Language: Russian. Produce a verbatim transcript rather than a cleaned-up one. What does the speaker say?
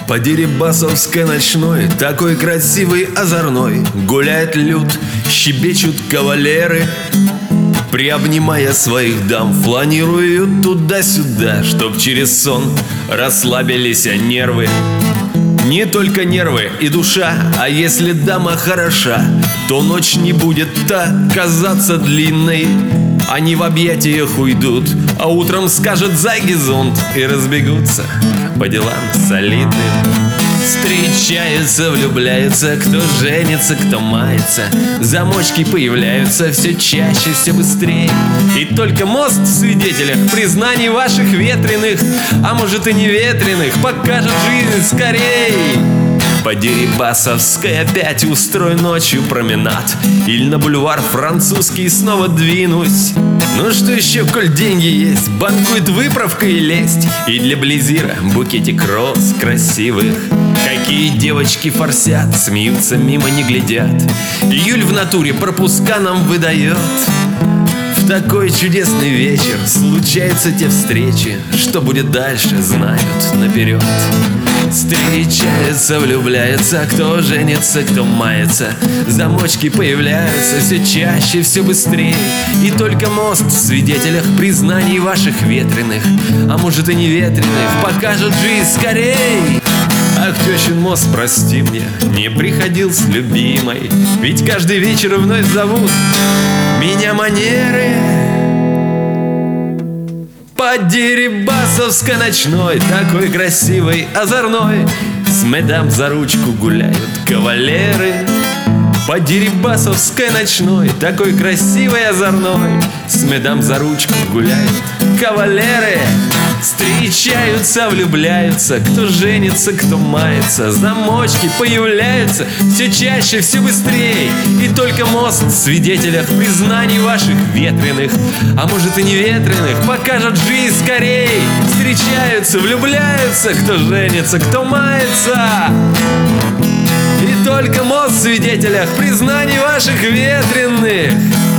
По Дерибасовской ночной, такой красивый, озорной, гуляет люд, щебечут кавалеры, приобнимая своих дам, фланируют туда-сюда, чтоб через сон расслабились нервы. Не только нервы и душа, а если дама хороша, то ночь не будет так казаться длинной. Они в объятиях уйдут, а утром скажет «за горизонт» и разбегутся по делам солидным. Встречаются, влюбляются, кто женится, кто мается. Замочки появляются все чаще, все быстрее. И только мост в свидетелях признаний ваших ветреных, а может и не ветреных, покажет жизнь скорей. По Дерибасовской опять устрою ночью променад, или на бульвар французский снова двинусь. Ну что еще, коль деньги есть, банкует выправка и лесть, и для Близира букетик роз красивых. Какие девочки форсят, смеются, мимо не глядят. Июль в натуре пропуска нам выдает. В такой чудесный вечер случаются те встречи, что будет дальше, знают наперед. Встречаются, влюбляются, кто женится, кто мается. Замочки появляются все чаще, все быстрее. И только мост в свидетелях признаний ваших ветреных, а может и не ветреных, покажет жизнь скорей. Ах, тещин мост, прости мне, не приходил с любимой, ведь каждый вечер вновь зовут меня манеры. По Дерибасовской ночной, такой красивой, озорной, с медам за ручку гуляют кавалеры. По Дерибасовской ночной, такой красивой, озорной, с медам за ручку гуляют кавалеры. Встречаются, влюбляются, кто женится, кто мается. Замочки появляются все чаще, все быстрее. И только мост в свидетелях признаний ваших ветреных, а может и не ветреных, покажет жизнь скорей. Встречаются, влюбляются, кто женится, кто мается. И только мост в свидетелях признаний ваших ветреных,